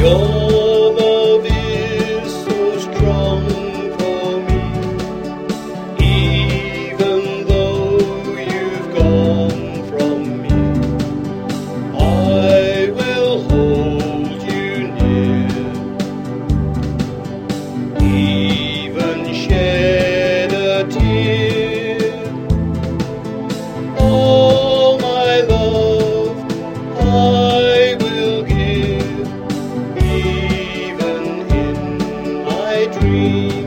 Your love is so strong for me, even though you've gone from me. I will hold you near, even shed a tear. All my love I will give, even in my dreams.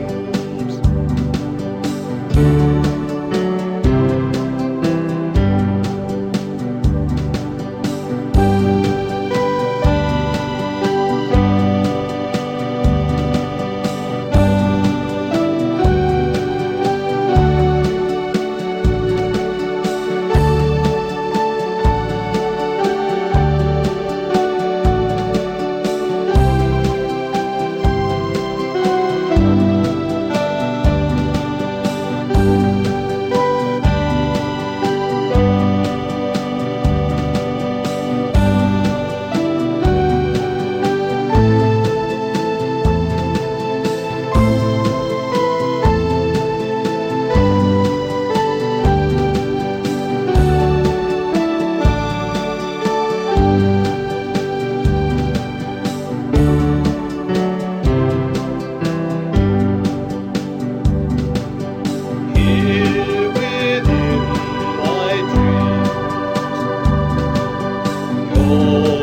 Here within my dreams,